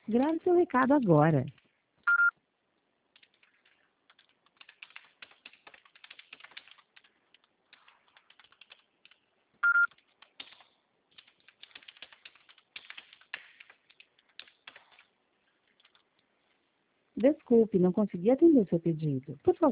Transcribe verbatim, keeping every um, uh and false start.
Grave seu recado agora. Desculpe, não consegui atender seu pedido. Por favor,